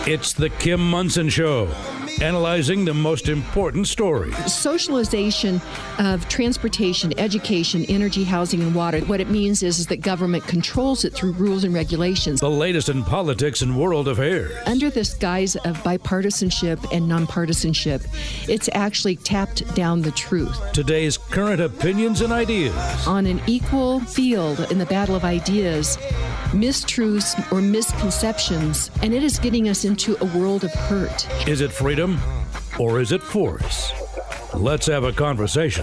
It's the Kim Monson Show, analyzing the most important stories. Socialization of transportation, education, energy, housing, and water. What it means is that government controls it through rules and regulations. The latest in politics and world affairs. Under this guise of bipartisanship and nonpartisanship, it's actually tapped down the truth. Today's current opinions and ideas. On an equal field in the battle of ideas, mistruths or misconceptions, and it is getting us into a world of hurt. Is it freedom or is it force? Let's have a conversation.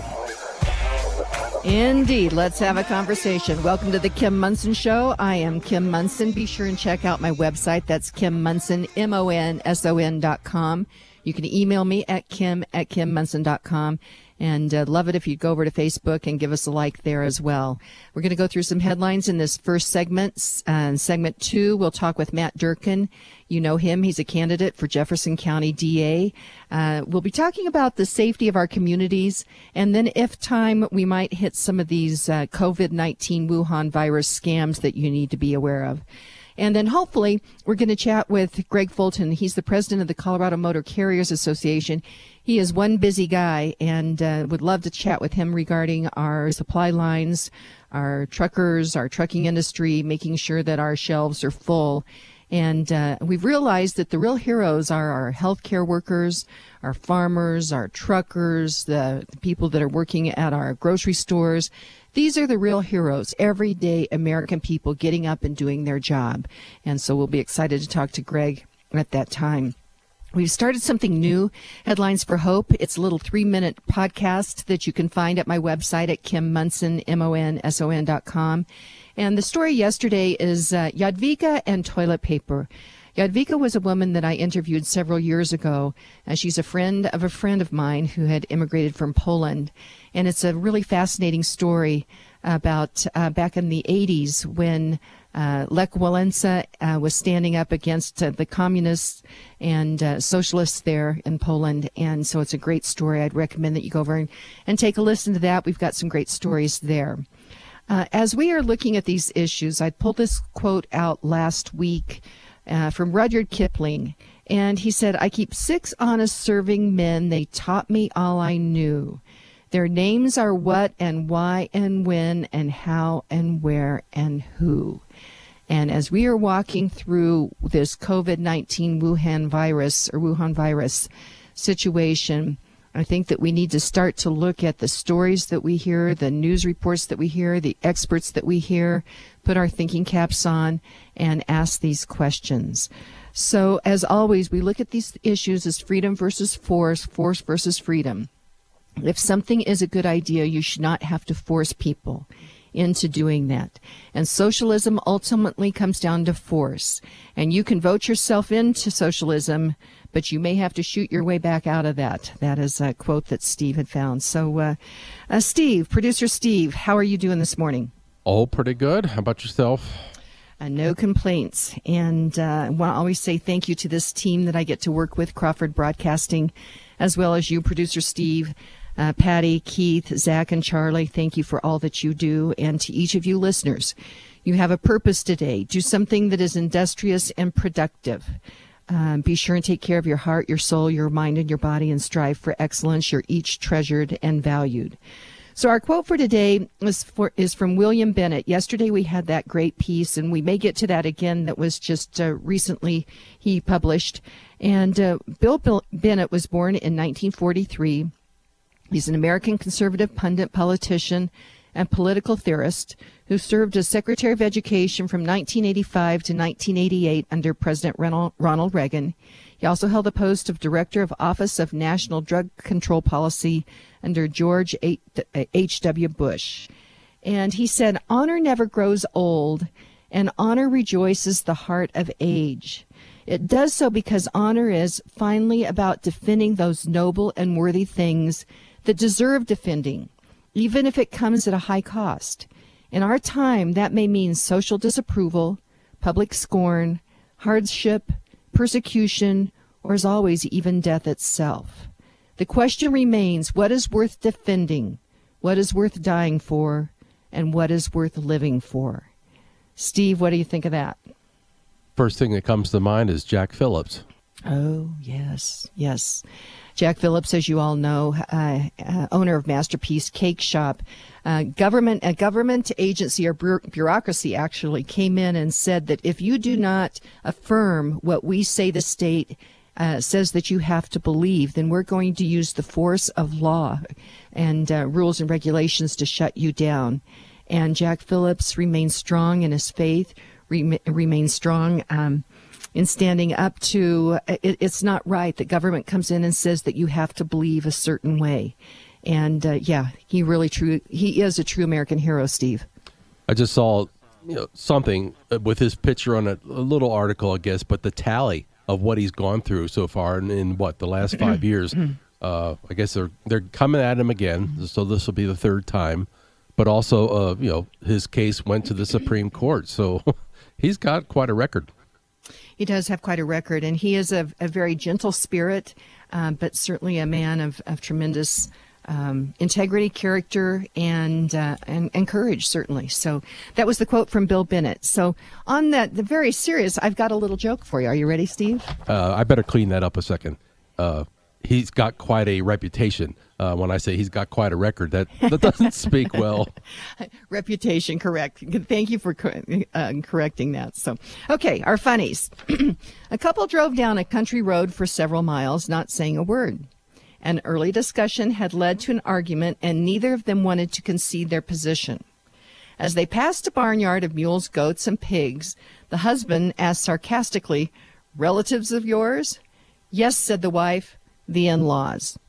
Indeed, let's have a conversation. Welcome to the Kim Monson Show. I am Kim Monson. Be sure and check out my website. That's Kim Monson, MONSON.com. You can email me at kim@kimmonson.com. And love it if you'd go over to Facebook and give us a like there as well. We're going to go through some headlines in this first segment. Segment 2, we'll talk with Matt Durkin. You know him. He's a candidate for Jefferson County DA. We'll be talking about the safety of our communities. And then if time, we might hit some of these COVID-19 Wuhan virus scams that you need to be aware of. And then hopefully we're going to chat with Greg Fulton. He's the president of the Colorado Motor Carriers Association. He is one busy guy and would love to chat with him regarding our supply lines, our truckers, our trucking industry, making sure that our shelves are full. And we've realized that the real heroes are our healthcare workers, our farmers, our truckers, the people that are working at our grocery stores. These are the real heroes, everyday American people getting up and doing their job. And so we'll be excited to talk to Greg at that time. We've started something new, Headlines for Hope. It's a little 3-minute podcast that you can find at my website at KimMonson, MONSON.com. And the story yesterday is Jadwiga and toilet paper. Jadwiga was a woman that I interviewed several years ago. She's a friend of mine who had immigrated from Poland. And it's a really fascinating story about back in the 80s when Lech Walesa was standing up against the communists and socialists there in Poland. And so it's a great story. I'd recommend that you go over and take a listen to that. We've got some great stories there. As we are looking at these issues, I pulled this quote out last week from Rudyard Kipling. And he said, "I keep 6 honest serving men. They taught me all I knew. Their names are what and why and when and how and where and who." And as we are walking through this COVID-19 Wuhan virus situation, I think that we need to start to look at the stories that we hear, the news reports that we hear, the experts that we hear, put our thinking caps on, and ask these questions. So, as always, we look at these issues as freedom versus force, force versus freedom. If something is a good idea, you should not have to force people into doing that. And socialism ultimately comes down to force. And you can vote yourself into socialism, but you may have to shoot your way back out of that. That is a quote that Steve had found. So, Steve, producer Steve, how are you doing this morning? Oh, pretty good. How about yourself? No complaints. And I want to always say thank you to this team that I get to work with, Crawford Broadcasting, as well as you, producer Steve, Patty, Keith, Zach, and Charlie. Thank you for all that you do. And to each of you listeners, you have a purpose today. Do something that is industrious and productive. Be sure and take care of your heart, your soul, your mind, and your body, and strive for excellence. You're each treasured and valued. So our quote for today is from William Bennett. Yesterday we had that great piece, and we may get to that again that was just recently he published. And Bill Bennett was born in 1943. He's an American conservative pundit, politician, and political theorist who served as Secretary of Education from 1985 to 1988 under President Ronald Reagan. He also held the post of Director of Office of National Drug Control Policy under George H.W. Bush. And he said, "Honor never grows old, and honor rejoices the heart of age. It does so because honor is finally about defending those noble and worthy things that deserve defending, even if it comes at a high cost. In our time, that may mean social disapproval, public scorn, hardship, persecution, or as always, even death itself. The question remains, what is worth defending, what is worth dying for, and what is worth living for?" Steve, what do you think of that? First thing that comes to mind is Jack Phillips. Oh, yes, yes. Jack Phillips, as you all know, owner of Masterpiece Cake Shop. A government agency or bureaucracy actually came in and said that if you do not affirm what we say the state says that you have to believe, then we're going to use the force of law and rules and regulations to shut you down. And Jack Phillips remains strong in his faith, remains strong in standing up to it's not right that government comes in and says that you have to believe a certain way. And he is a true American hero, Steve. I just saw something with his picture on a little article, I guess, but the tally of what he's gone through so far in the last 5 years. I guess they're coming at him again, so this will be the third time. But also, his case went to the Supreme Court, so he's got quite a record. He does have quite a record, and he is a very gentle spirit, but certainly a man of tremendous integrity, character, and courage, certainly. So that was the quote from Bill Bennett. So on the very serious, I've got a little joke for you. Are you ready, Steve? I better clean that up a second. He's got quite a reputation. When I say he's got quite a record, that doesn't speak well. Reputation, correct. Thank you for correcting that. So, okay, our funnies. A couple drove down a country road for several miles, not saying a word. An early discussion had led to an argument, and neither of them wanted to concede their position. As they passed a barnyard of mules, goats, and pigs, the husband asked sarcastically, "Relatives of yours?" "Yes," said the wife, "the in-laws."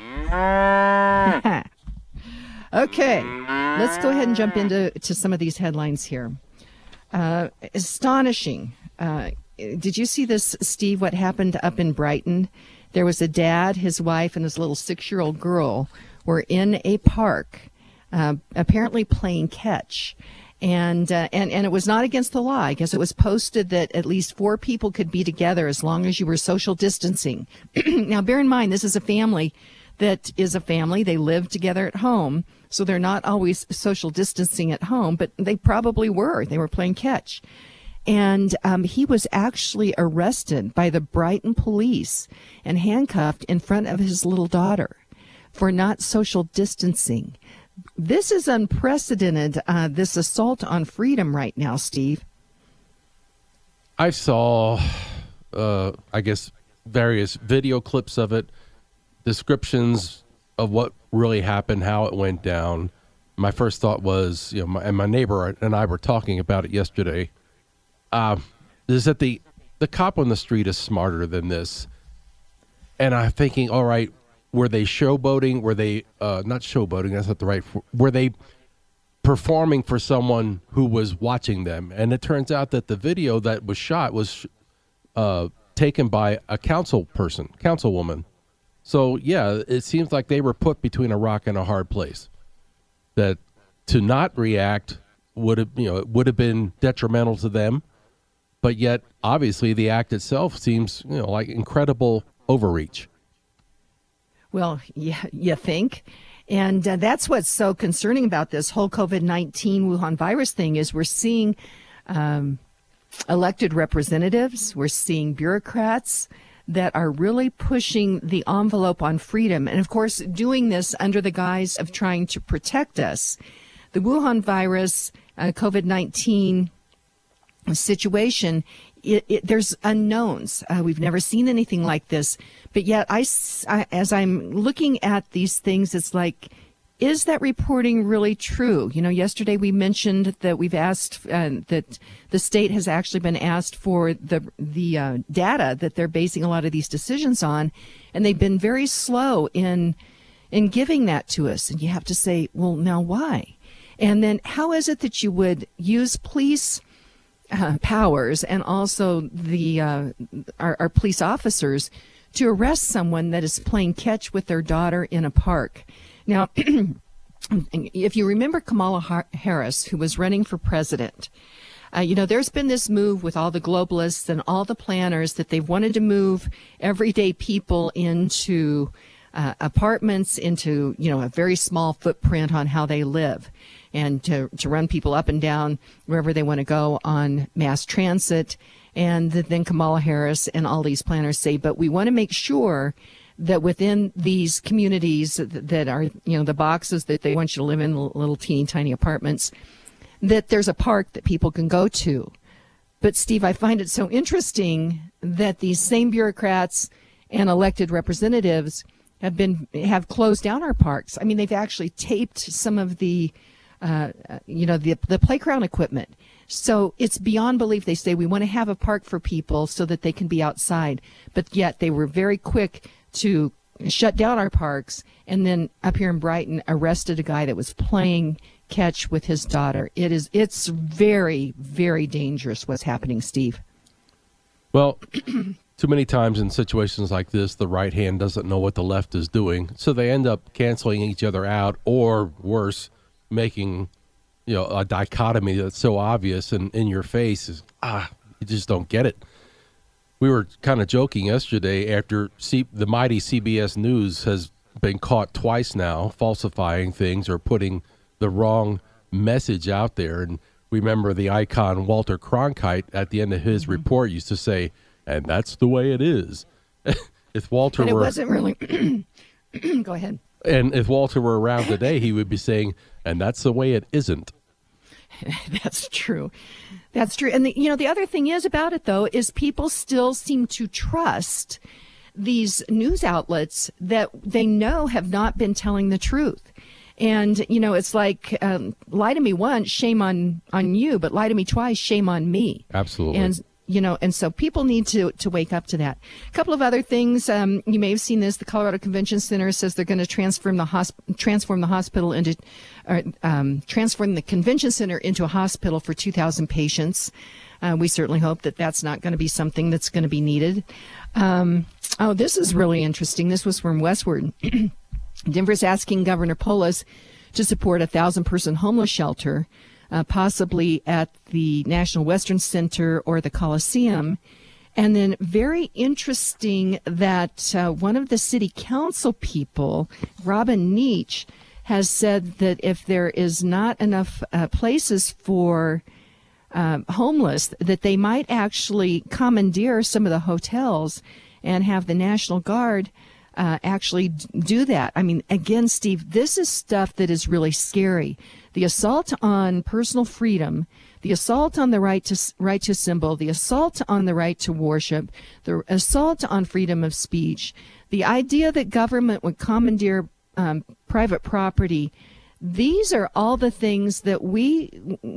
Okay, let's go ahead and jump into some of these headlines here. Astonishing. Did you see this, Steve, what happened up in Brighton? There was a dad, his wife, and his little 6-year-old girl were in a park, apparently playing catch. And it was not against the law. I guess it was posted that at least 4 people could be together as long as you were social distancing. Now, bear in mind, this is a family that is a family. They live together at home, so they're not always social distancing at home, but they probably were. They were playing catch. And he was actually arrested by the Brighton police and handcuffed in front of his little daughter for not social distancing. This is unprecedented, this assault on freedom right now, Steve. I saw, I guess, various video clips of it, descriptions of what really happened, how it went down. My first thought was, my neighbor and I were talking about it yesterday, is that the cop on the street is smarter than this. And I'm thinking, all right, were they showboating? Were they not showboating? That's not the right. Were they performing for someone who was watching them? And it turns out that the video that was shot was taken by a councilwoman. So yeah, it seems like they were put between a rock and a hard place. That to not react would have been detrimental to them, but yet obviously the act itself seems like incredible overreach. Well, yeah, you think? And that's what's so concerning about this whole COVID-19 Wuhan virus thing is we're seeing elected representatives, we're seeing bureaucrats that are really pushing the envelope on freedom. And, of course, doing this under the guise of trying to protect us. The Wuhan virus, COVID-19 situation, there's unknowns. We've never seen anything like this. But yet, as I'm looking at these things, it's like, is that reporting really true? Yesterday we mentioned that we've asked that the state has actually been asked for the data that they're basing a lot of these decisions on, and they've been very slow in giving that to us. And you have to say, well, now why? And then how is it that you would use police powers and also our police officers to arrest someone that is playing catch with their daughter in a park? Now, if you remember Kamala Harris, who was running for president, there's been this move with all the globalists and all the planners that they've wanted to move everyday people into apartments, into, a very small footprint on how they live, and to run people up and down wherever they want to go on mass transit And then Kamala Harris and all these planners say, but we want to make sure that within these communities that are, the boxes that they want you to live in, little teeny tiny apartments, that there's a park that people can go to. But Steve, I find it so interesting that these same bureaucrats and elected representatives have closed down our parks. I mean, they've actually taped some of the playground equipment. So it's beyond belief. They say we want to have a park for people so that they can be outside, but yet they were very quick to shut down our parks, and then up here in Brighton arrested a guy that was playing catch with his daughter. It's very, very dangerous what's happening, Steve. Well, too many times in situations like this, the right hand doesn't know what the left is doing, so they end up canceling each other out, or worse, making a dichotomy that's so obvious and in your face is you just don't get it. We were kind of joking yesterday after the mighty CBS News has been caught twice now falsifying things or putting the wrong message out there. And we remember the icon Walter Cronkite at the end of his report used to say, and that's the way it is. If Walter but it wasn't really. Go ahead. And if Walter were around today, he would be saying, and that's the way it isn't. That's true. That's true. And the other thing is about it, though, is people still seem to trust these news outlets that they know have not been telling the truth. And, it's like, lie to me once, shame on you, but lie to me twice, shame on me. Absolutely. And so people need to wake up to that. A couple of other things. You may have seen this. The Colorado Convention Center says they're going to transform the convention center into a hospital for 2,000 patients. We certainly hope that that's not going to be something that's going to be needed. This is really interesting. This was from Westward. Denver's asking Governor Polis to support a 1,000-person homeless shelter, possibly at the National Western Center or the Coliseum. And then very interesting that one of the city council people, Robin Neach, has said that if there is not enough places for homeless, that they might actually commandeer some of the hotels and have the National Guard actually do that. I mean, again, Steve, this is stuff that is really scary. The assault on personal freedom, the assault on the right to assemble, the assault on the right to worship, the assault on freedom of speech, the idea that government would commandeer private property. These are all the things that we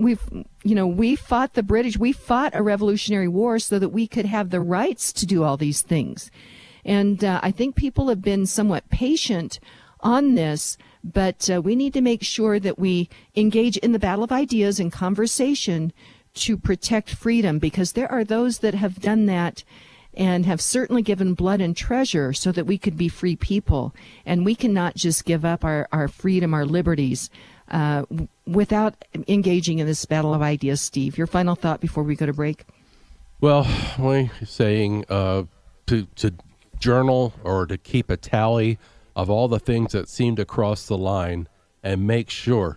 fought the British. We fought a revolutionary war so that we could have the rights to do all these things. And I think people have been somewhat patient on this, but we need to make sure that we engage in the battle of ideas and conversation to protect freedom, because there are those that have done that and have certainly given blood and treasure so that we could be free people. And we cannot just give up our freedom, our liberties, without engaging in this battle of ideas. Steve, your final thought before we go to break? Well, we're saying to journal or to keep a tally of all the things that seem to cross the line, and make sure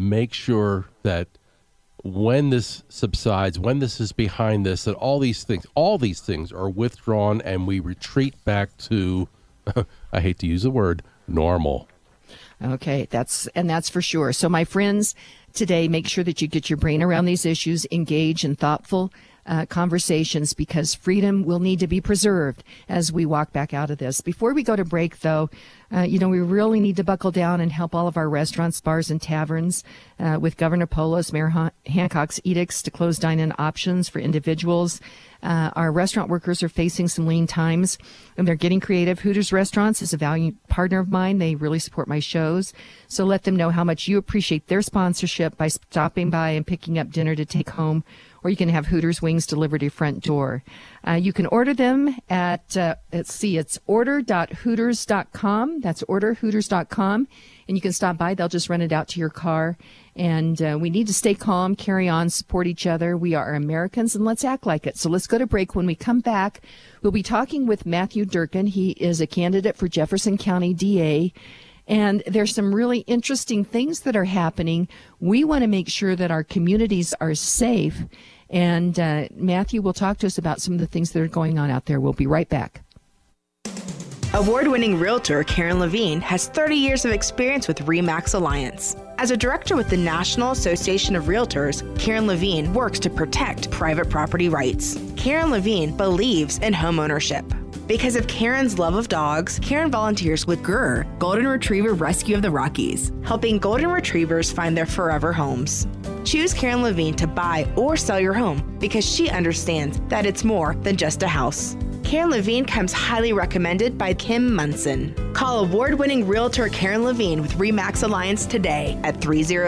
that when this subsides, when this is behind this, that all these things are withdrawn and we retreat back to, I hate to use the word, normal. Okay, that's for sure. So my friends, today, make sure that you get your brain around these issues, engage in thoughtful conversations, because freedom will need to be preserved as we walk back out of this. Before we go to break, though, we really need to buckle down and help all of our restaurants, bars, and taverns with Governor Polis, Mayor Hancock's edicts to close dine-in options for individuals. Our restaurant workers are facing some lean times, and they're getting creative. Hooters Restaurants is a valued partner of mine. They really support my shows. So let them know how much you appreciate their sponsorship by stopping by and picking up dinner to take home, or you can have Hooters wings delivered to your front door. You can order them at, it's order.hooters.com. That's orderhooters.com. And you can stop by. They'll just run it out to your car. And we need to stay calm, carry on, support each other. We are Americans, and let's act like it. So let's go to break. When we come back, we'll be talking with Matthew Durkin. He is a candidate for Jefferson County DA. And there's some really interesting things that are happening. We want to make sure that our communities are safe. And Matthew will talk to us about some of the things that are going on out there. We'll be right back. Award-winning realtor Karen Levine has 30 years of experience with RE/MAX Alliance. As a director with the National Association of Realtors, Karen Levine works to protect private property rights. Karen Levine believes in homeownership. Because of Karen's love of dogs, Karen volunteers with GRR, Golden Retriever Rescue of the Rockies, helping golden retrievers find their forever homes. Choose Karen Levine to buy or sell your home because she understands that it's more than just a house. Karen Levine comes highly recommended by Kim Munson. Call award-winning realtor Karen Levine with RE/MAX Alliance today at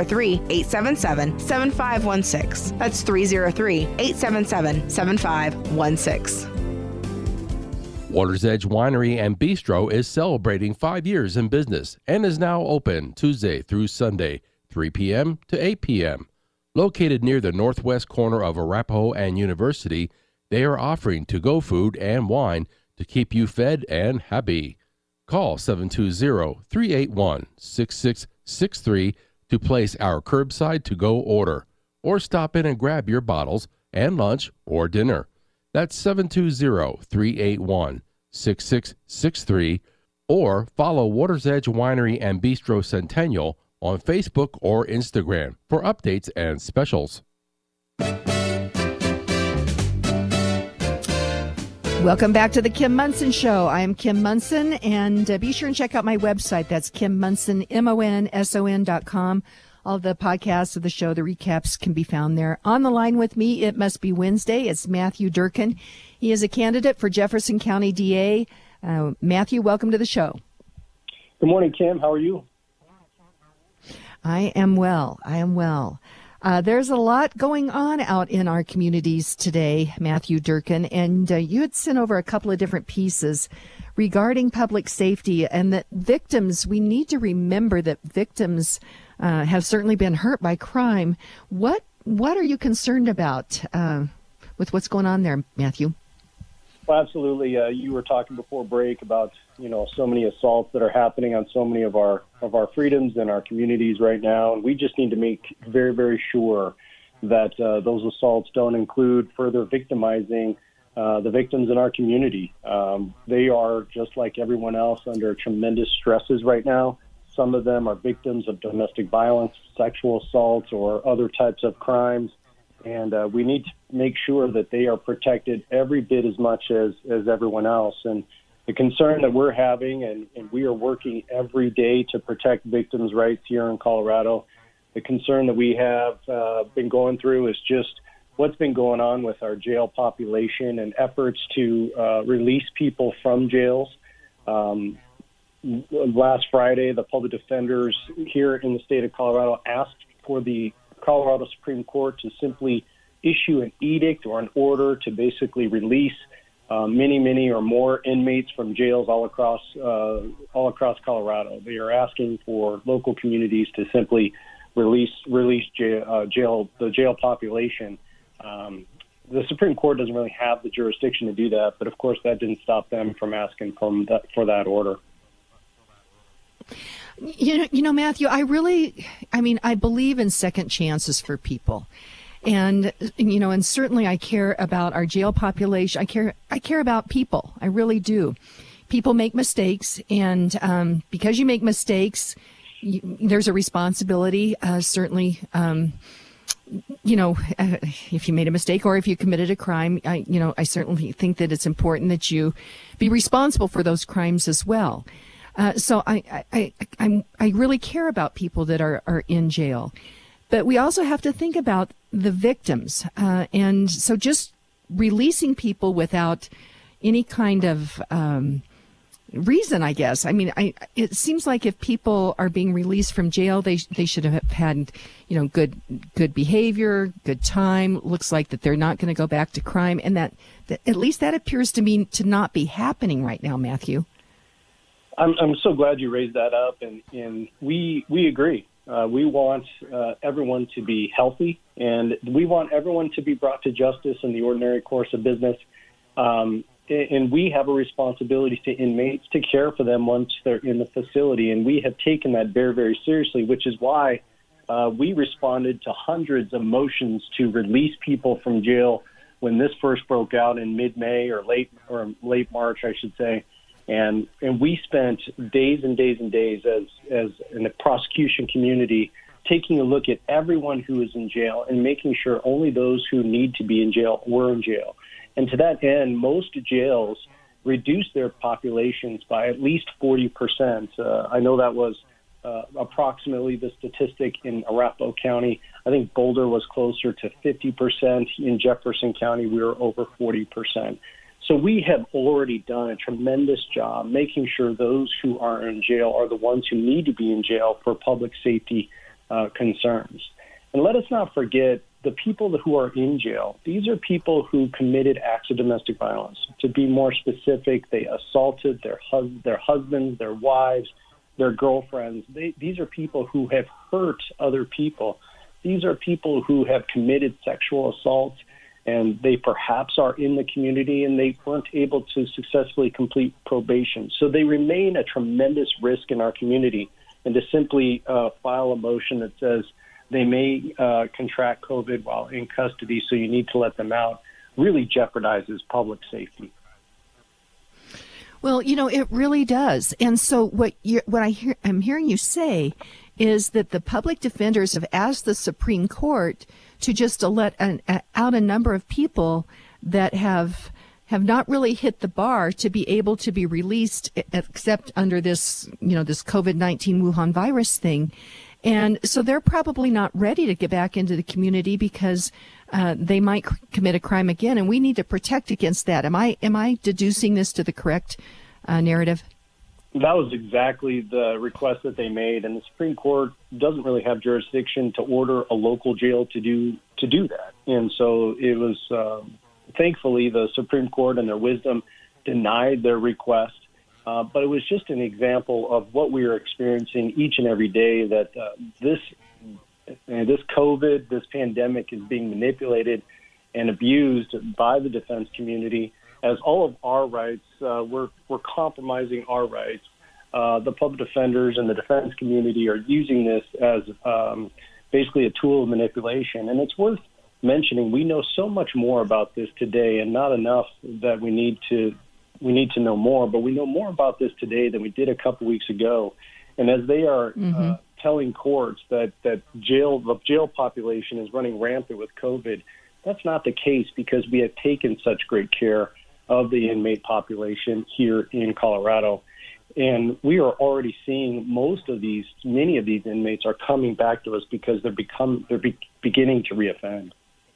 303-877-7516. That's 303-877-7516. Water's Edge Winery and Bistro is celebrating 5 years in business and is now open Tuesday through Sunday, 3 p.m. to 8 p.m. Located near the northwest corner of Arapahoe and University, they are offering to-go food and wine to keep you fed and happy. Call 720-381-6663 to place our curbside to-go order, or stop in and grab your bottles and lunch or dinner. That's 720-381-6663, or follow Water's Edge Winery and Bistro Centennial on Facebook or Instagram for updates and specials. Welcome back to the Kim Munson Show. I am Kim Munson, and be sure and check out my website. That's Kim Munson, MONSON.com. All the podcasts of the show, the recaps can be found there. On the line with me, it must be Wednesday. It's Matthew Durkin. He is a candidate for Jefferson County DA. Matthew, welcome to the show. Good morning, Kim. How are you? I am well. There's a lot going on out in our communities today, Matthew Durkin, and you had sent over a couple of different pieces regarding public safety and that victims, we need to remember that victims have certainly been hurt by crime. What are you concerned about with what's going on there, Matthew? Well, absolutely. You were talking before break about, so many assaults that are happening on so many of our freedoms in our communities right now. And we just need to make very, very sure that those assaults don't include further victimizing the victims in our community. They are, just like everyone else, under tremendous stresses right now. Some of them are victims of domestic violence, sexual assaults, or other types of crimes. And we need to make sure that they are protected every bit as much as everyone else. And the concern that we're having, and we are working every day to protect victims' rights here in Colorado, the concern that we have been going through is just what's been going on with our jail population and efforts to release people from jails. Last Friday, the public defenders here in the state of Colorado asked for the Colorado Supreme Court to simply issue an edict or an order to basically release many or more inmates from jails all across Colorado. They are asking for local communities to simply release the jail population. The Supreme Court doesn't really have the jurisdiction to do that, but of course that didn't stop them from asking for that order. Matthew, I believe in second chances for people. And, and certainly I care about our jail population. I care about people. I really do. People make mistakes. And because you make mistakes, there's a responsibility, certainly, if you made a mistake or if you committed a crime, I certainly think that it's important that you be responsible for those crimes as well. So I really care about people that are in jail, but we also have to think about the victims. And so just releasing people without any kind of reason, I guess. I mean, it seems like if people are being released from jail, they should have had, good behavior, good time. Looks like that they're not going to go back to crime, and that at least that appears to me to not be happening right now, Matthew. I'm so glad you raised that up, and we agree. We want everyone to be healthy, and we want everyone to be brought to justice in the ordinary course of business. And we have a responsibility to inmates to care for them once they're in the facility, and we have taken that very, very seriously, which is why we responded to hundreds of motions to release people from jail when this first broke out in mid-May or late March, I should say. And we spent days and days and days as in the prosecution community taking a look at everyone who is in jail and making sure only those who need to be in jail were in jail. And to that end, most jails reduced their populations by at least 40%. I know that was approximately the statistic in Arapahoe County. I think Boulder was closer to 50%. In Jefferson County, we were over 40%. So we have already done a tremendous job making sure those who are in jail are the ones who need to be in jail for public safety concerns. And let us not forget the people who are in jail. These are people who committed acts of domestic violence. To be more specific, they assaulted their husbands, their wives, their girlfriends. These are people who have hurt other people. These are people who have committed sexual assault, and they perhaps are in the community and they weren't able to successfully complete probation. So they remain a tremendous risk in our community. And to simply file a motion that says they may contract COVID while in custody, so you need to let them out, really jeopardizes public safety. Well, it really does. And so what I'm hearing you say is that the public defenders have asked the Supreme Court to just let out a number of people that have not really hit the bar to be able to be released, except under this, this COVID-19 Wuhan virus thing. And so they're probably not ready to get back into the community because they might commit a crime again, and we need to protect against that. Am I deducing this to the correct narrative? That was exactly the request that they made, and the Supreme Court doesn't really have jurisdiction to order a local jail to do that. And so it was, thankfully, the Supreme Court in their wisdom denied their request. But it was just an example of what we are experiencing each and every day, that this COVID, this pandemic is being manipulated and abused by the defense community as all of our rights, we're compromising our rights. The public defenders and the defense community are using this as basically a tool of manipulation. And it's worth mentioning, we know so much more about this today, and not enough that we need to know more, but we know more about this today than we did a couple weeks ago. And as they are telling courts that the jail population is running rampant with COVID, that's not the case, because we have taken such great care of the inmate population here in Colorado. And we are already seeing many of these inmates are coming back to us because they're beginning to reoffend.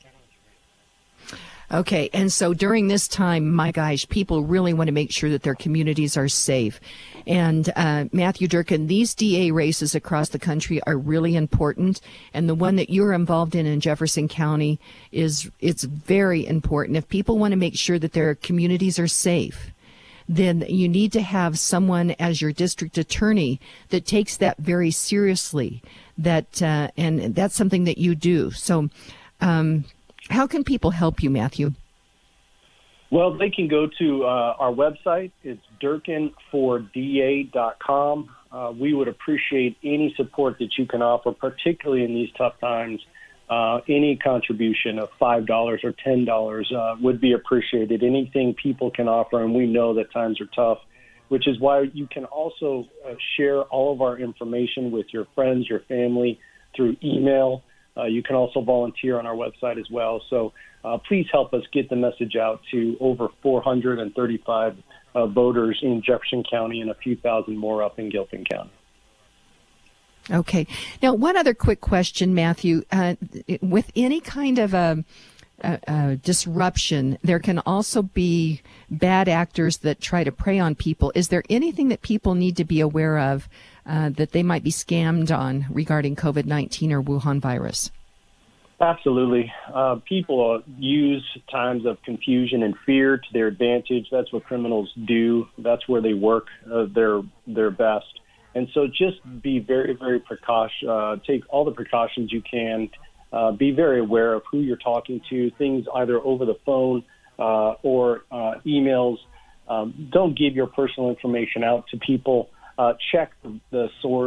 Okay, and so during this time, my gosh, people really want to make sure that their communities are safe. And Matthew Durkin, these DA races across the country are really important, and the one that you're involved in Jefferson County it's very important. If people want to make sure that their communities are safe, then you need to have someone as your district attorney that takes that very seriously. And that's something that you do. So. How can people help you, Matthew? Well, they can go to our website. It's durkinforda.com. We would appreciate any support that you can offer, particularly in these tough times. Any contribution of $5 or $10 would be appreciated. Anything people can offer, and we know that times are tough, which is why you can also share all of our information with your friends, your family, through email. You can also volunteer on our website as well. So please help us get the message out to over 435 voters in Jefferson County and a few thousand more up in Gilpin County. Okay. Now, one other quick question, Matthew. With any kind of a disruption, there can also be bad actors that try to prey on people. Is there anything that people need to be aware of that they might be scammed on regarding COVID-19 or Wuhan virus? Absolutely. People use times of confusion and fear to their advantage. That's what criminals do. That's where they work their best. And so just be very, very cautious. Take all the precautions you can. Be very aware of who you're talking to, things either over the phone or emails. Don't give your personal information out to people. Check the source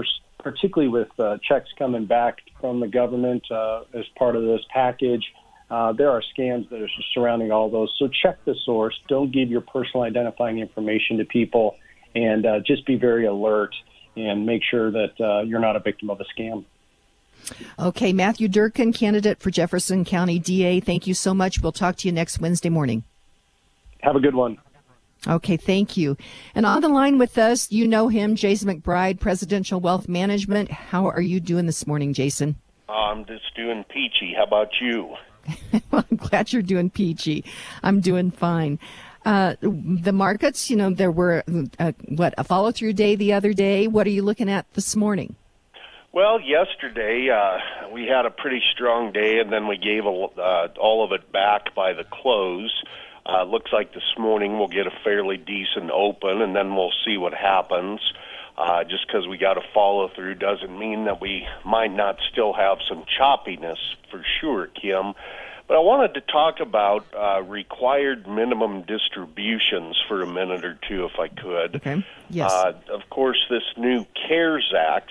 particularly with checks coming back from the government as part of this package. There are scams that are surrounding all those. So check the source. Don't give your personal identifying information to people, and just be very alert and make sure that you're not a victim of a scam. Okay, Matthew Durkin, candidate for Jefferson County DA, thank you so much. We'll talk to you next Wednesday morning. Have a good one. Okay, thank you. And on the line with us, you know him, Jason McBride, Presidential Wealth Management. How are you doing this morning, Jason? I'm just doing peachy. How about you? Well, I'm glad you're doing peachy. I'm doing fine. The markets, there were, a follow-through day the other day. What are you looking at this morning? Well, yesterday we had a pretty strong day, and then we gave all of it back by the close. Looks like this morning we'll get a fairly decent open, and then we'll see what happens. Just because we got a follow-through doesn't mean that we might not still have some choppiness for sure, Kim. But I wanted to talk about required minimum distributions for a minute or two, if I could. Okay. Yes. Of course, this new CARES Act,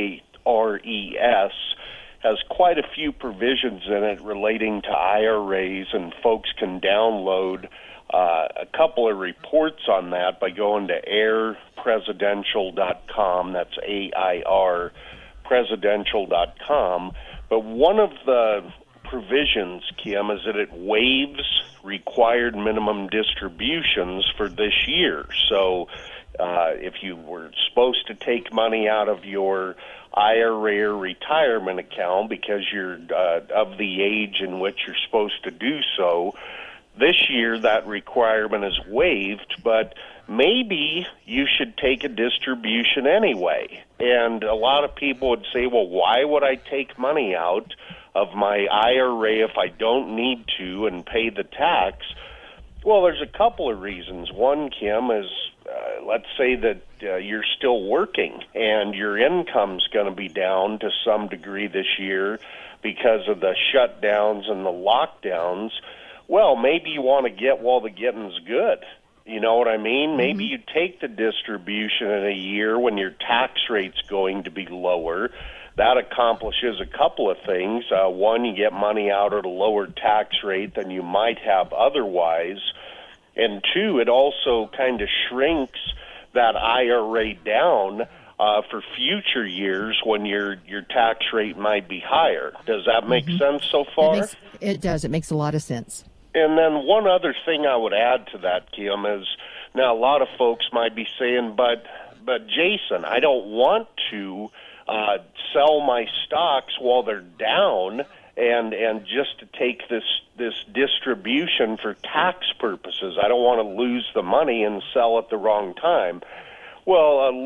CARES, has quite a few provisions in it relating to IRAs, and folks can download a couple of reports on that by going to airpresidential.com. That's AIR presidential.com. But one of the provisions, Kim, is that it waives required minimum distributions for this year. So if you were supposed to take money out of your IRA or retirement account because you're of the age in which you're supposed to do so, this year that requirement is waived, but maybe you should take a distribution anyway. And a lot of people would say, well, why would I take money out of my IRA if I don't need to and pay the tax? Well, there's a couple of reasons. One, Kim, is let's say that you're still working and your income's going to be down to some degree this year because of the shutdowns and the lockdowns. Well, maybe you want to get while the getting's good. You know what I mean? Mm-hmm. Maybe you take the distribution in a year when your tax rate's going to be lower. That accomplishes a couple of things. One, you get money out at a lower tax rate than you might have otherwise. And two, it also kind of shrinks that IRA down for future years when your tax rate might be higher. Does that make sense so far? It does. It makes a lot of sense. And then one other thing I would add to that, Kim, is now a lot of folks might be saying, but Jason, I don't want to sell my stocks while they're down and just to take this distribution for tax purposes. I don't want to lose the money and sell at the wrong time. Well, a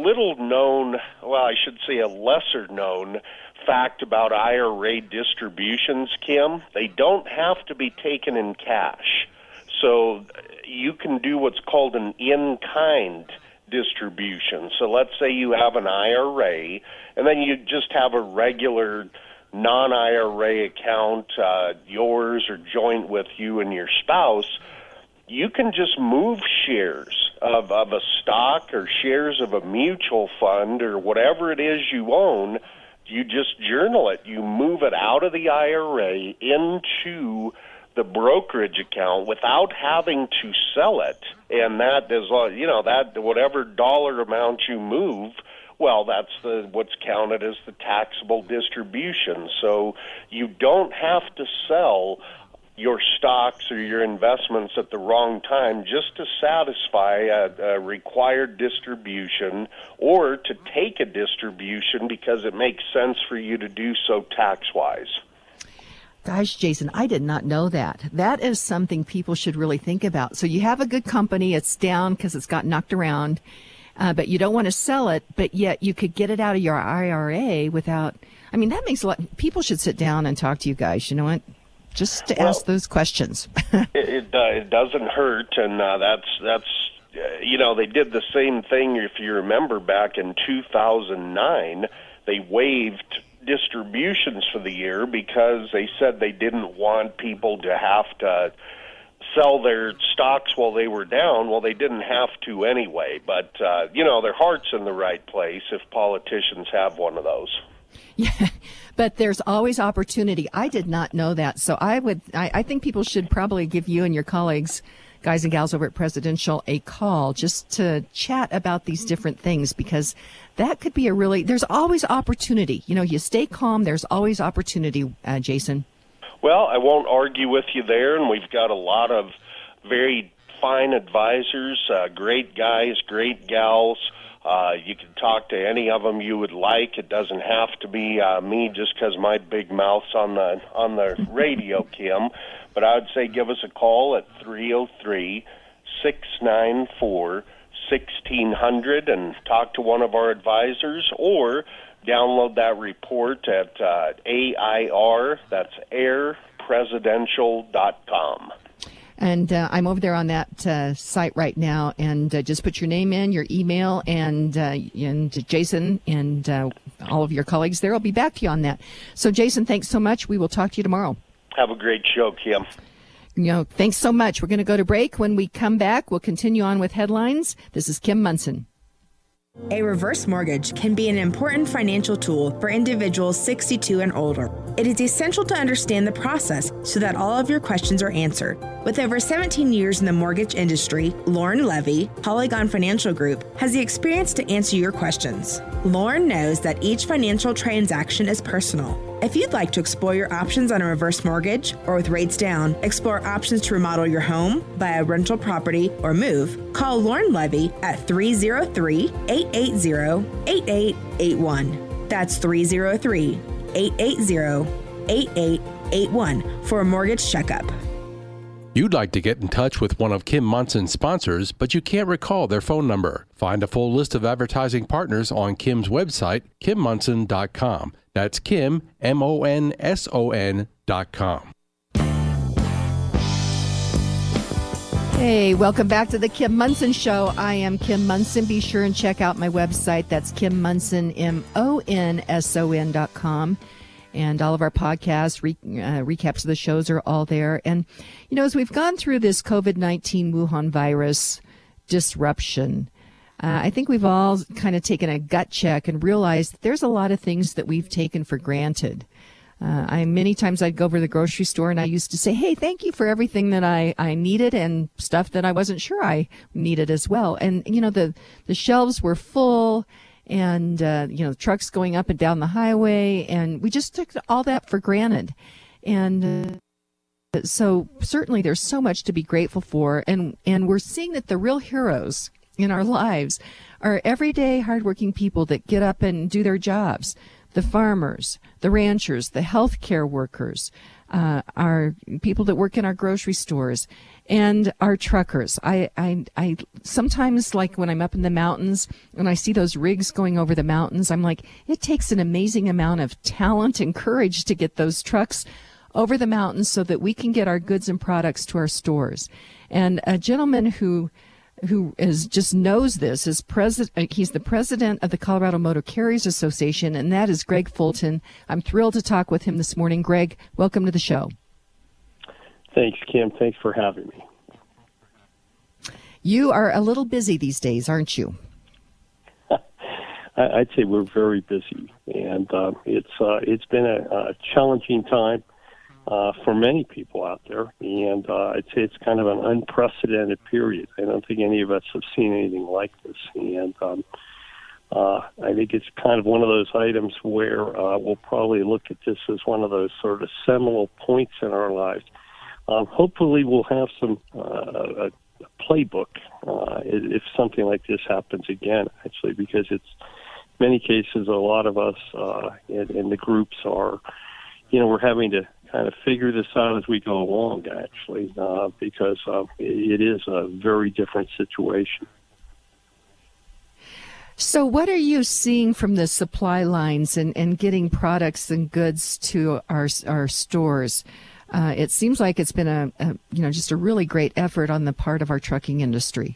lesser known fact about IRA distributions, Kim, they don't have to be taken in cash. So you can do what's called an in-kind distribution. So let's say you have an IRA, and then you just have a regular non-IRA account, yours or joint with you and your spouse. You can just move shares of a stock or shares of a mutual fund or whatever it is you own. You just journal it. You move it out of the IRA into the brokerage account without having to sell it. And that is, that whatever dollar amount you move, well, that's what's counted as the taxable distribution. So you don't have to sell your stocks or your investments at the wrong time just to satisfy a required distribution or to take a distribution because it makes sense for you to do so tax-wise. Gosh, Jason, I did not know that. That is something people should really think about. So you have a good company, it's down because it's got knocked around, but you don't want to sell it, but yet you could get it out of your IRA without, that makes a lot, people should sit down and talk to you guys, you know what? Just to ask those questions. it doesn't hurt, and that's they did the same thing, if you remember, back in 2009. They waived distributions for the year because they said they didn't want people to have to sell their stocks while they were down. Well, they didn't have to anyway. But, their heart's in the right place if politicians have one of those. Yeah, but there's always opportunity. I did not know that. So I think people should probably give you and your colleagues, guys and gals over at Presidential, a call just to chat about these different things, because that could be there's always opportunity. You stay calm. There's always opportunity, Jason. Well, I won't argue with you there, and we've got a lot of very fine advisors, great guys, great gals. You can talk to any of them you would like. It doesn't have to be me just because my big mouth's on the radio, Kim. But I would say give us a call at 303-694-1600 and talk to one of our advisors, or download that report at AIR, that's airpresidential.com. And I'm over there on that site right now, and just put your name in, your email, and Jason and all of your colleagues there will be back to you on that. So, Jason, thanks so much. We will talk to you tomorrow. Have a great show, Kim. Thanks so much. We're going to go to break. When we come back, we'll continue on with headlines. This is Kim Monson. A reverse mortgage can be an important financial tool for individuals 62 and older. It is essential to understand the process so that all of your questions are answered. With over 17 years in the mortgage industry, Lauren Levy, Polygon Financial Group, has the experience to answer your questions. Lauren knows that each financial transaction is personal. If you'd like to explore your options on a reverse mortgage, or with rates down, explore options to remodel your home, buy a rental property, or move, call Lauren Levy at 303-880-8881. That's 303-880-8881 for a mortgage checkup. You'd like to get in touch with one of Kim Monson's sponsors, but you can't recall their phone number. Find a full list of advertising partners on Kim's website, KimMonson.com. That's Kim, MONSON.com. Hey, welcome back to the Kim Monson Show. I am Kim Monson. Be sure and check out my website. That's Kim Monson, MONSON.com. And all of our podcasts, recaps of the shows are all there. And, as we've gone through this COVID-19 Wuhan virus disruption, I think we've all kind of taken a gut check and realized that there's a lot of things that we've taken for granted. Many times I'd go over to the grocery store and I used to say, hey, thank you for everything that I needed and stuff that I wasn't sure I needed as well. And, the shelves were full. And, trucks going up and down the highway, and we just took all that for granted. And so certainly there's so much to be grateful for. And we're seeing that the real heroes in our lives are everyday hardworking people that get up and do their jobs. The farmers, the ranchers, the healthcare workers, our people that work in our grocery stores, and our truckers. I sometimes, like when I'm up in the mountains and I see those rigs going over the mountains, I'm like, it takes an amazing amount of talent and courage to get those trucks over the mountains so that we can get our goods and products to our stores. And a gentleman who just knows this is he's the president of the Colorado Motor Carriers Association, and that is Greg Fulton. I'm thrilled to talk with him this morning. Greg, welcome to the show. Thanks, Kim. Thanks for having me. You are a little busy these days, aren't you? I'd say we're very busy, and it's been a challenging time for many people out there, and I'd say it's kind of an unprecedented period. I don't think any of us have seen anything like this, and I think it's kind of one of those items where we'll probably look at this as one of those sort of seminal points in our lives. Hopefully we'll have some a playbook if something like this happens again, actually, because it's many cases a lot of us in the groups are, we're having to kind of figure this out as we go along, actually, because it is a very different situation. So what are you seeing from the supply lines and getting products and goods to our stores? It seems like it's been just a really great effort on the part of our trucking industry.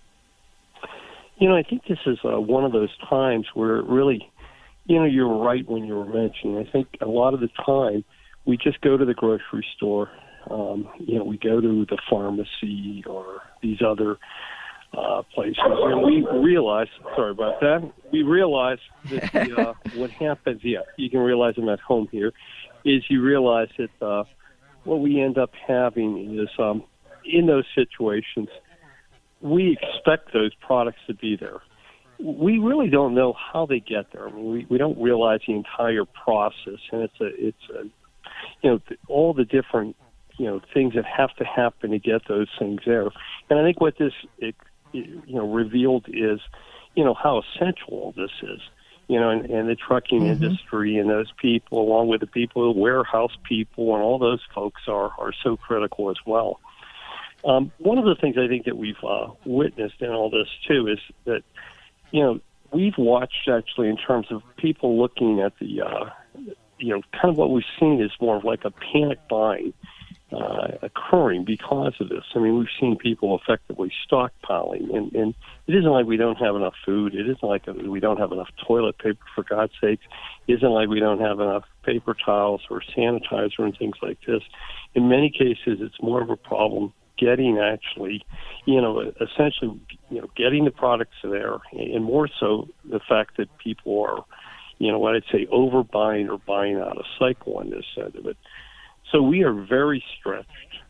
I think this is one of those times where it really, you're right when you were mentioning. I think a lot of the time we just go to the grocery store We go to the pharmacy or these other places, and we realize, sorry about that, we realize that what happens, you can realize them at home here, is you realize that what we end up having is, in those situations, we expect those products to be there. We really don't know how they get there. I mean, we don't realize the entire process, and it's all the different, things that have to happen to get those things there. And I think what this, revealed is, how essential all this is, and the trucking industry and those people, along with the people, the warehouse people, and all those folks are so critical as well. One of the things I think that we've witnessed in all this, too, is that, we've watched actually in terms of people looking at the, kind of what we've seen is more of like a panic buying occurring because of this. I mean, we've seen people effectively stockpiling, and it isn't like we don't have enough food. It isn't like we don't have enough toilet paper, for God's sakes. It isn't like we don't have enough paper towels or sanitizer and things like this. In many cases, it's more of a problem getting actually, essentially, getting the products there, and more so the fact that people are, what I'd say, overbuying or buying out of cycle on this side of it. So we are very stretched,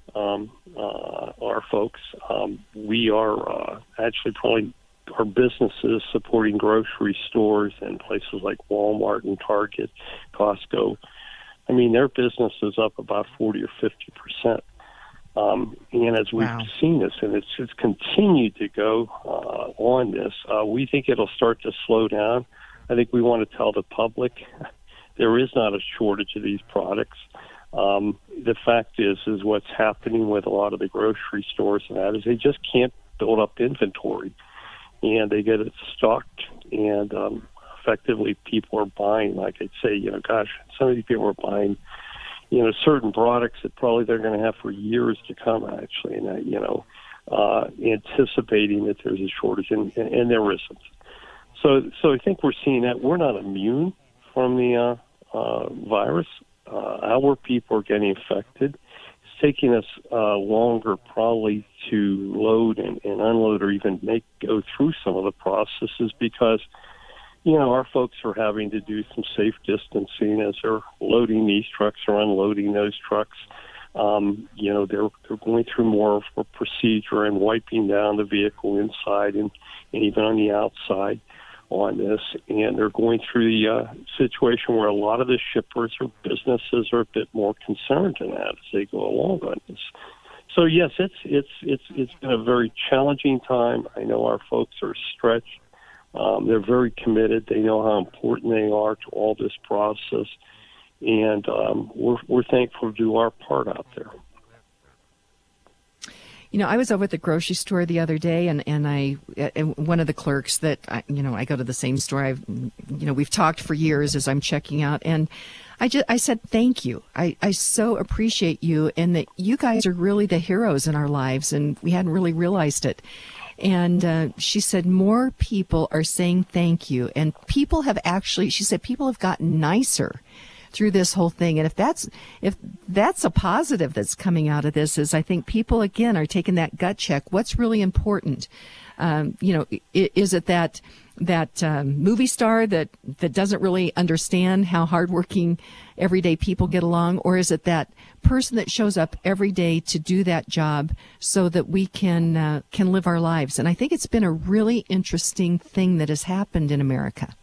our folks. We are actually probably our businesses supporting grocery stores and places like Walmart and Target, Costco. I mean, their business is up about 40 or 50%. And as we've seen this, and it's just continued to go on this, we think it'll start to slow down. I think we want to tell the public there is not a shortage of these products. The fact is what's happening with a lot of the grocery stores and that is they just can't build up inventory, and they get it stocked, and effectively people are buying, like I'd say, some of these people are buying, certain products that probably they're going to have for years to come, actually, and anticipating that there's a shortage, and there isn't. So I think we're seeing that. We're not immune from the virus. Our people are getting affected. It's taking us longer probably to load and unload or even go through some of the processes because, our folks are having to do some safe distancing as they're loading these trucks or unloading those trucks. They're going through more of a procedure and wiping down the vehicle inside and even on the outside on this, and they're going through the situation where a lot of the shippers or businesses are a bit more concerned in that as they go along on this. So yes, it's been a very challenging time. I know our folks are stretched. They're very committed. They know how important they are to all this process, and we're thankful to do our part out there. I was over at the grocery store the other day, and one of the clerks that I go to the same store. We've talked for years as I'm checking out, and I said thank you. I so appreciate you, and that you guys are really the heroes in our lives, and we hadn't really realized it. And she said more people are saying thank you, and people have gotten nicer through this whole thing. And if that's a positive that's coming out of this, is I think people again are taking that gut check. What's really important? Is it that movie star that doesn't really understand how hardworking everyday people get along, or is it that person that shows up every day to do that job so that we can live our lives? And I think it's been a really interesting thing that has happened in America.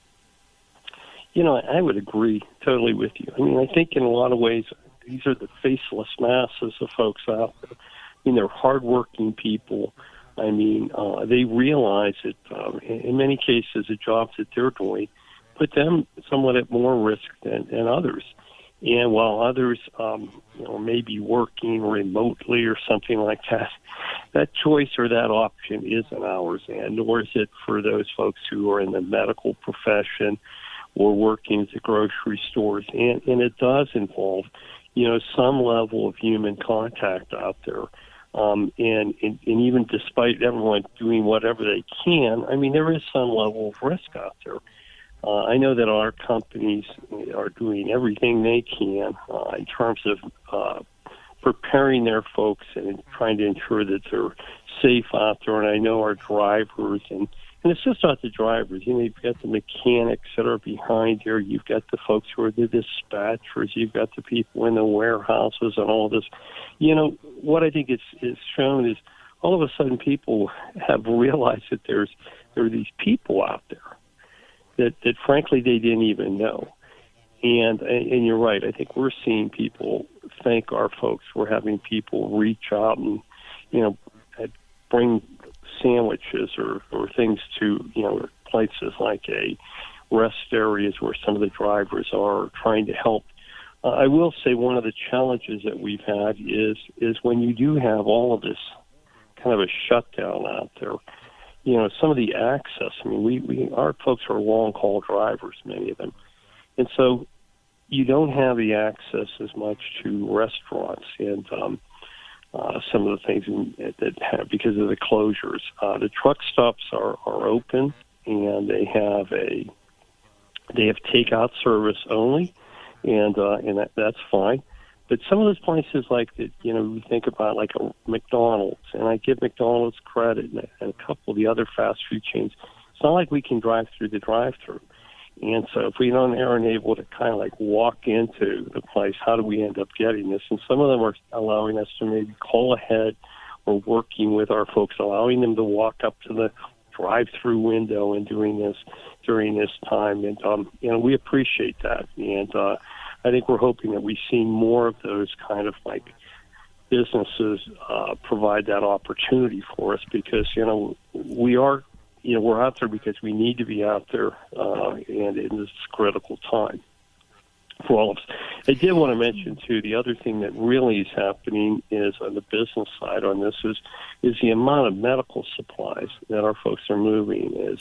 I would agree totally with you. I mean, I think in a lot of ways, these are the faceless masses of folks out there. I mean, they're hardworking people. I mean, they realize that in many cases, the jobs that they're doing put them somewhat at more risk than others. And while others, may be working remotely or something like that, that choice or that option isn't ours, and nor is it for those folks who are in the medical profession or working at the grocery stores. And it does involve, some level of human contact out there. And even despite everyone doing whatever they can, I mean, there is some level of risk out there. I know that our companies are doing everything they can in terms of preparing their folks and trying to ensure that they're safe out there. And I know our drivers, and it's just not the drivers. You've got the mechanics that are behind here. You've got the folks who are the dispatchers. You've got the people in the warehouses and all this. What I think is shown is all of a sudden people have realized that there are these people out there that frankly they didn't even know. And you're right. I think we're seeing people thank our folks. We're having people reach out and, bring sandwiches or things to, places like a rest areas where some of the drivers are trying to help. I will say one of the challenges that we've had is when you do have all of this kind of a shutdown out there, some of the access. I mean, our folks are long-haul drivers, many of them. And so you don't have the access as much to restaurants and some of the things that have, because of the closures. The truck stops are open, and they have takeout service only, and that's fine. But some of those places like that, we think about like a McDonald's, and I give McDonald's credit and a couple of the other fast food chains. It's not like we can drive through the drive-through. And so if we aren't able to kind of like walk into the place, how do we end up getting this? And some of them are allowing us to maybe call ahead or working with our folks, allowing them to walk up to the drive-through window and doing this during this time. And, we appreciate that. And I think we're hoping that we see more of those kind of like businesses provide that opportunity for us because, we're out there because we need to be out there, and in this critical time for all of us. I did want to mention, too, the other thing that really is happening is on the business side on this is the amount of medical supplies that our folks are moving is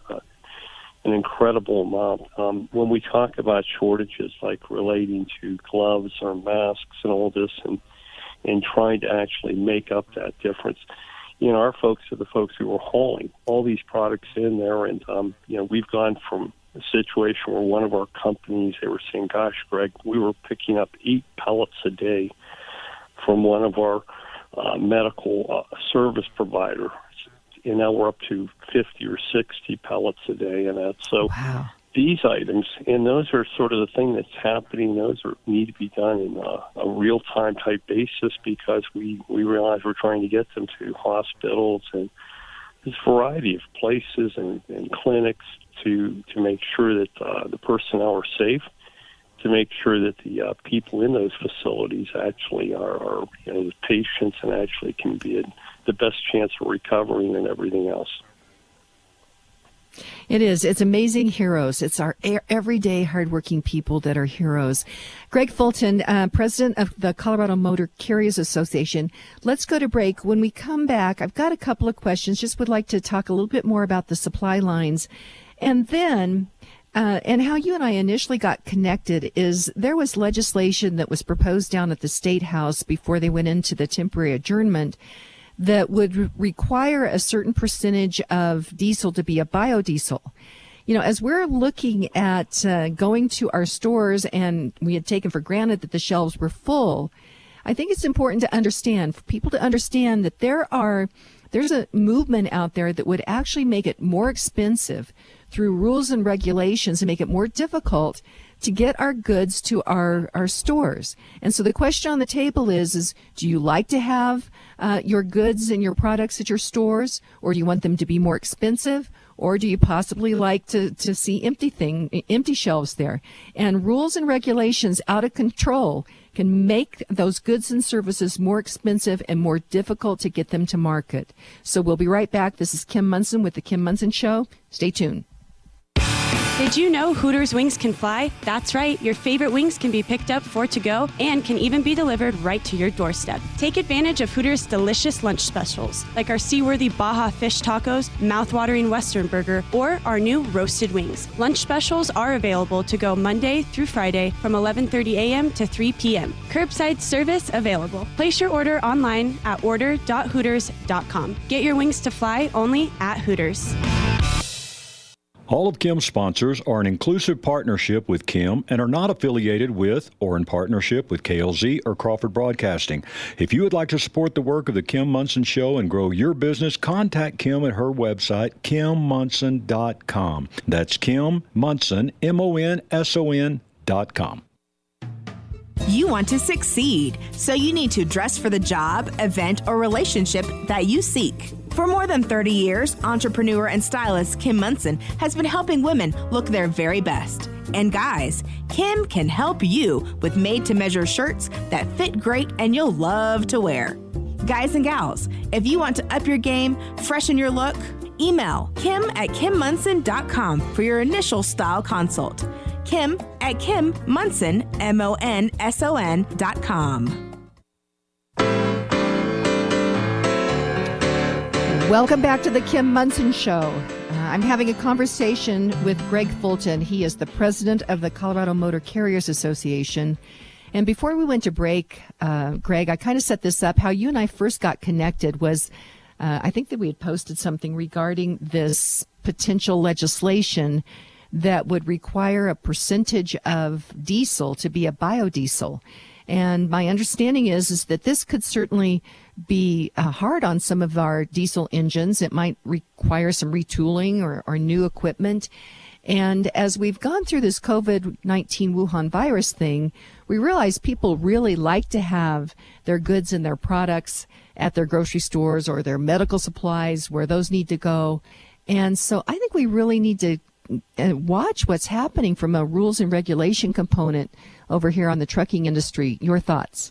an incredible amount. When we talk about shortages like relating to gloves or masks and all this and trying to actually make up that difference, our folks are the folks who are hauling all these products in there. And, we've gone from a situation where one of our companies, they were saying, gosh, Greg, we were picking up 8 pallets a day from one of our medical service providers. And now we're up to 50 or 60 pallets a day. And that's so. Wow. These items, and those are sort of the thing that's happening. Those need to be done in a real-time type basis because we realize we're trying to get them to hospitals and this variety of places and clinics to make sure that the personnel are safe, to make sure that the people in those facilities actually are the patients and actually can be the best chance of recovering and everything else. It is. It's amazing heroes. It's our everyday hardworking people that are heroes. Greg Fulton, president of the Colorado Motor Carriers Association. Let's go to break. When we come back, I've got a couple of questions. Just would like to talk a little bit more about the supply lines. And then, and how you and I initially got connected is there was legislation that was proposed down at the State House before they went into the temporary adjournment that would require a certain percentage of diesel to be a biodiesel. As we're looking at going to our stores and we had taken for granted that the shelves were full, I think it's important to understand, for people to understand that there's a movement out there that would actually make it more expensive through rules and regulations and make it more difficult to get our goods to our stores. And so the question on the table is do you like to have your goods and your products at your stores, or do you want them to be more expensive, or do you possibly like to see empty shelves there? And rules and regulations out of control can make those goods and services more expensive and more difficult to get them to market. So we'll be right back. This is Kim Monson with The Kim Monson Show. Stay tuned. Did you know Hooters wings can fly? That's right, your favorite wings can be picked up for to go and can even be delivered right to your doorstep. Take advantage of Hooters' delicious lunch specials, like our seaworthy Baja fish tacos, mouth-watering Western burger, or our new roasted wings. Lunch specials are available to go Monday through Friday from 11:30 a.m. to 3 p.m. Curbside service available. Place your order online at order.hooters.com. Get your wings to fly only at Hooters. All of Kim's sponsors are an inclusive partnership with Kim and are not affiliated with or in partnership with KLZ or Crawford Broadcasting. If you would like to support the work of the Kim Monson Show and grow your business, contact Kim at her website, kimmonson.com. That's Kim Monson, MONSON.com. You want to succeed, so you need to dress for the job, event, or relationship that you seek. For more than 30 years, entrepreneur and stylist Kim Monson has been helping women look their very best. And guys, Kim can help you with made-to-measure shirts that fit great and you'll love to wear. Guys and gals, if you want to up your game, freshen your look, email kim@kimmonson.com for your initial style consult. Kim@kimmonson, MONSON.com. Welcome back to the Kim Monson Show. I'm having a conversation with Greg Fulton. He is the president of the Colorado Motor Carriers Association. And before we went to break, Greg, I kind of set this up. How you and I first got connected was, I think that we had posted something regarding this potential legislation that would require a percentage of diesel to be a biodiesel. And my understanding is that this could certainly be hard on some of our diesel engines. It might require some retooling or new equipment. And as we've gone through this COVID-19 Wuhan virus thing, we realize people really like to have their goods and their products at their grocery stores or their medical supplies where those need to go. And so I think we really need to watch what's happening from a rules and regulation component over here on the trucking industry. Your thoughts?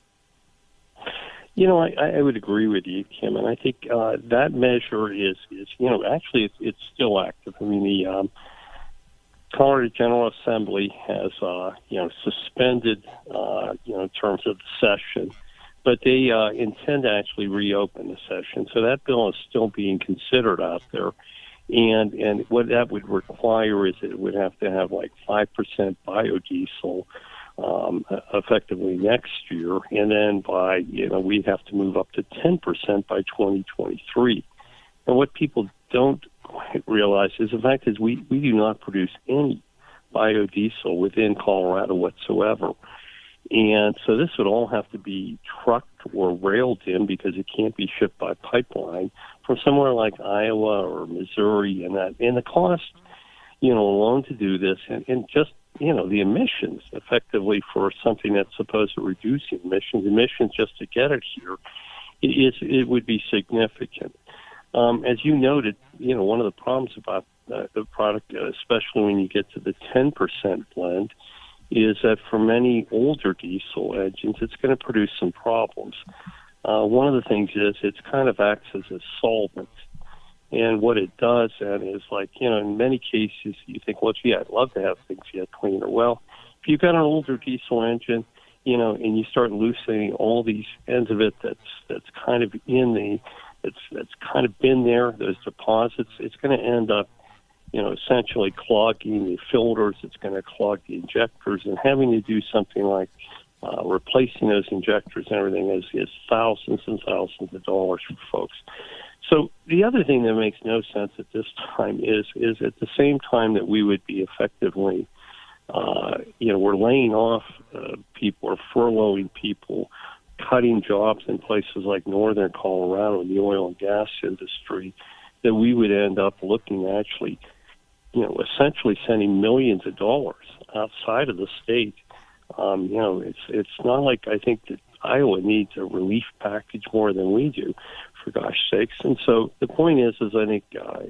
You know, I would agree with you, Kim, and I think that measure is actually it's still active. I mean, the Colorado General Assembly has, suspended, in terms of the session, but they intend to actually reopen the session. So that bill is still being considered out there. And what that would require is that it would have to have like 5% biodiesel effectively next year, and then we'd have to move up to 10% by 2023. And what people don't quite realize is the fact is we do not produce any biodiesel within Colorado whatsoever. And so this would all have to be trucked or railed in because it can't be shipped by pipeline from somewhere like Iowa or Missouri, and the cost, alone to do this, and just, the emissions effectively for something that's supposed to reduce emissions just to get it here, it would be significant. As you noted, one of the problems about the product, especially when you get to the 10% blend, is that for many older diesel engines, it's going to produce some problems. One of the things is it kind of acts as a solvent. And what it does then is in many cases you think, well, gee, I'd love to have things get cleaner. Well, if you've got an older diesel engine, and you start loosening all these ends of it that's kind of that's kind of been there, those deposits, it's going to end up essentially clogging the filters. It's going to clog the injectors, and having to do something like replacing those injectors and everything is thousands and thousands of dollars for folks. So the other thing that makes no sense at this time is at the same time that we would be effectively, we're laying off people or furloughing people, cutting jobs in places like northern Colorado in the oil and gas industry, that we would end up looking actually, essentially sending millions of dollars outside of the state. It's not like I think that Iowa needs a relief package more than we do, for gosh sakes. And so the point is I think,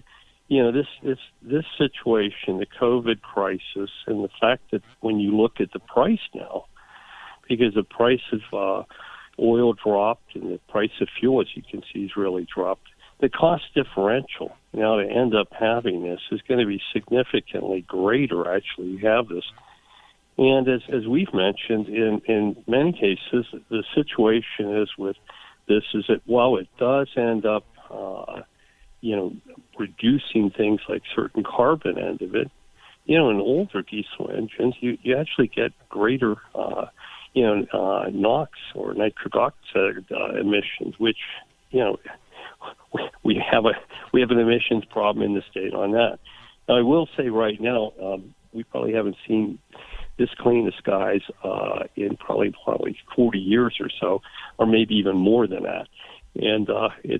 this situation, the COVID crisis, and the fact that when you look at the price now, because the price of oil dropped and the price of fuel, as you can see, has really dropped, the cost differential now to end up having this is going to be significantly greater. Actually, you have this. And as we've mentioned, in many cases, the situation is with this is that while it does end up, reducing things like certain carbon end of it, in older diesel engines, you actually get greater, NOx or nitric oxide emissions, which, we have an emissions problem in the state on that. Now, I will say right now, we probably haven't seen this clean of skies in probably 40 years or so, or maybe even more than that. And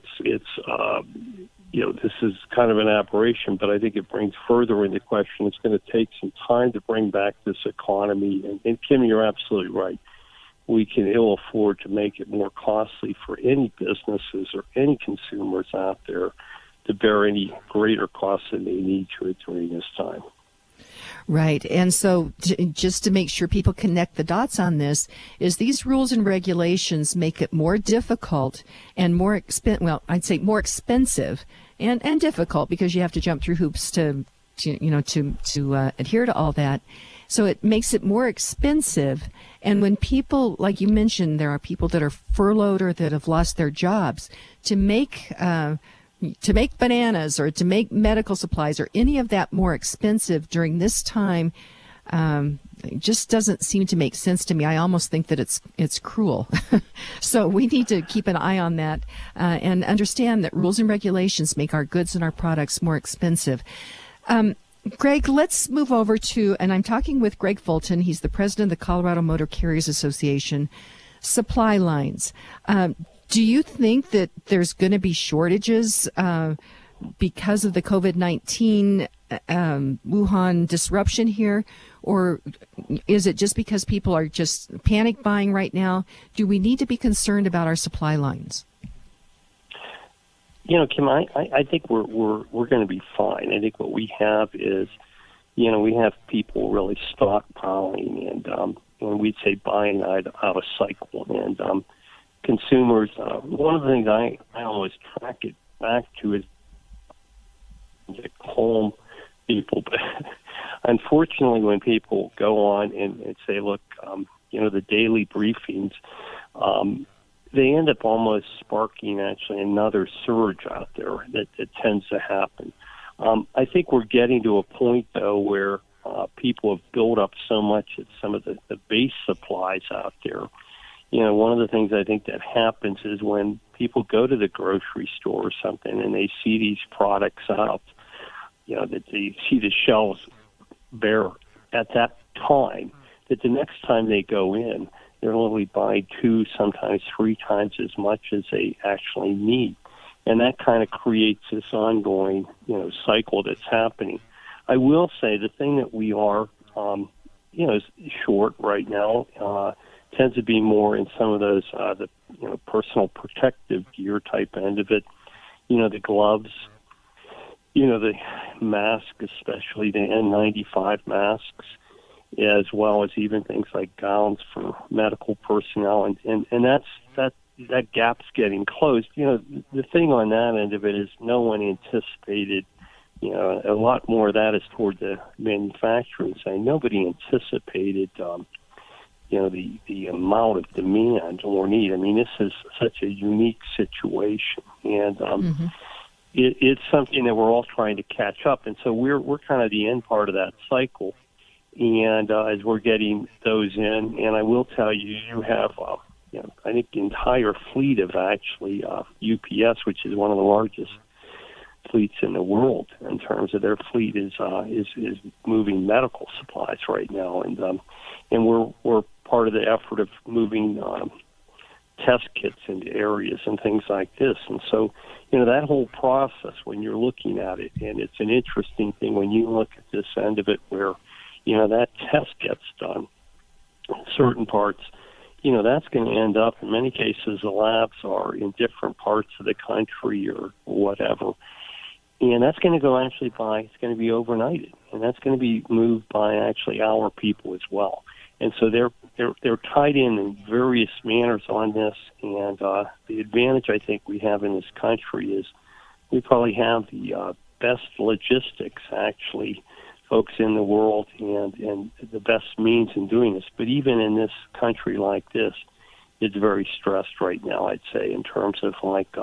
this is kind of an aberration, but I think it brings further into question. It's going to take some time to bring back this economy. And Kim, you're absolutely right. We can ill afford to make it more costly for any businesses or any consumers out there to bear any greater costs than they need to during this time. Right. And so just to make sure people connect the dots on this, is these rules and regulations make it more difficult and more expensive and difficult, because you have to jump through hoops to adhere to all that. So it makes it more expensive. And when people, like you mentioned, there are people that are furloughed or that have lost their jobs, to make bananas or to make medical supplies or any of that more expensive during this time, it just doesn't seem to make sense to me. I almost think that it's cruel. So we need to keep an eye on that and understand that rules and regulations make our goods and our products more expensive. Greg, let's move over to, and I'm talking with Greg Fulton. He's the president of the Colorado Motor Carriers Association. Supply lines. Do you think that there's going to be shortages because of the COVID-19 Wuhan disruption here? Or is it just because people are just panic buying right now? Do we need to be concerned about our supply lines? Kim, I think we're going to be fine. I think what we have is, we have people really stockpiling and we'd say buying out of cycle. And consumers, one of the things I always track it back to is to calm people. But unfortunately, when people go on and say, look, the daily briefings, they end up almost sparking actually another surge out there that tends to happen. I think we're getting to a point, though, where people have built up so much at some of the base supplies out there. One of the things I think that happens is when people go to the grocery store or something and they see these products out, that they see the shelves bare at that time, that the next time they go in, they're literally buying 2, sometimes 3 times as much as they actually need. And that kind of creates this ongoing, cycle that's happening. I will say the thing that we are, is short right now, tends to be more in some of those, personal protective gear type end of it. The gloves, the mask, especially the N95 masks, as well as even things like gowns for medical personnel, and that gap's getting closed. The thing on that end of it is no one anticipated. A lot more of that is toward the manufacturing side. Nobody anticipated, the amount of demand or need. I mean, this is such a unique situation, and it's something that we're all trying to catch up. And so we're kind of the end part of that cycle. And as we're getting those in, and I will tell you, you have, I think the entire fleet of actually UPS, which is one of the largest fleets in the world in terms of their fleet, is moving medical supplies right now, and we're part of the effort of moving test kits into areas and things like this. And so, that whole process, when you're looking at it, and it's an interesting thing when you look at this end of it where that test gets done in certain parts, that's going to end up, in many cases, the labs are in different parts of the country or whatever. And that's going to go actually it's going to be overnighted. And that's going to be moved by actually our people as well. And so they're tied in various manners on this. And the advantage I think we have in this country is we probably have the best logistics, actually, folks in the world, and the best means in doing this. But even in this country like this, it's very stressed right now, I'd say, in terms of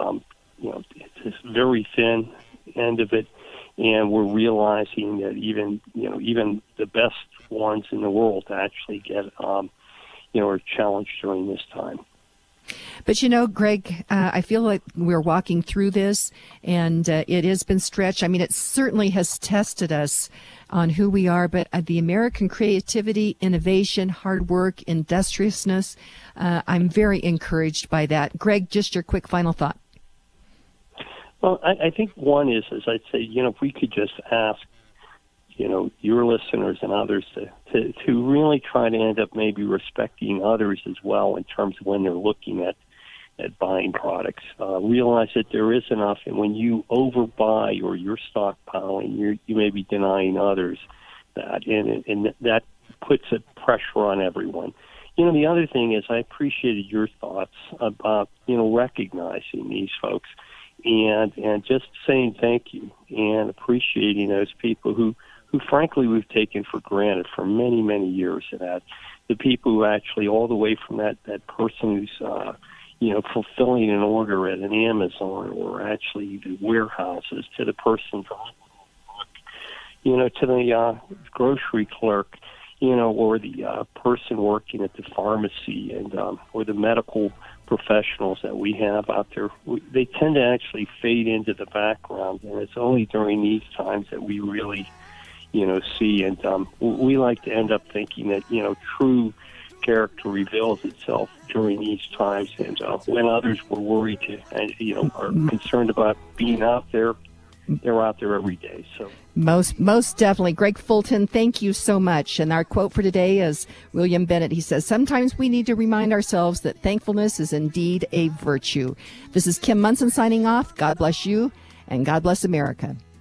it's very thin end of it, and we're realizing that even the best ones in the world actually get are challenged during this time. But Greg, I feel like we're walking through this, and it has been stretched. I mean, it certainly has tested us on who we are, but the American creativity, innovation, hard work, industriousness, I'm very encouraged by that. Greg, just your quick final thought. Well, I think one is, as I'd say, if we could just ask, your listeners and others to really try to end up maybe respecting others as well in terms of when they're looking at buying products. Realize that there is enough, and when you overbuy or you're stockpiling, you may be denying others that, and that puts a pressure on everyone. The other thing is I appreciated your thoughts about, recognizing these folks and just saying thank you and appreciating those people who frankly we've taken for granted for many, many years, and that the people who actually all the way from that person who's fulfilling an order at an Amazon or actually the warehouses to the person to the grocery clerk, or the person working at the pharmacy and or the medical professionals that we have out there. They tend to actually fade into the background, and it's only during these times that we really see. And we like to end up thinking that, true character reveals itself during these times. And when others were worried and, are concerned about being out there, they're out there every day. So most definitely. Greg Fulton, thank you so much. And our quote for today is William Bennett. He says, sometimes we need to remind ourselves that thankfulness is indeed a virtue. This is Kim Monson signing off. God bless you and God bless America.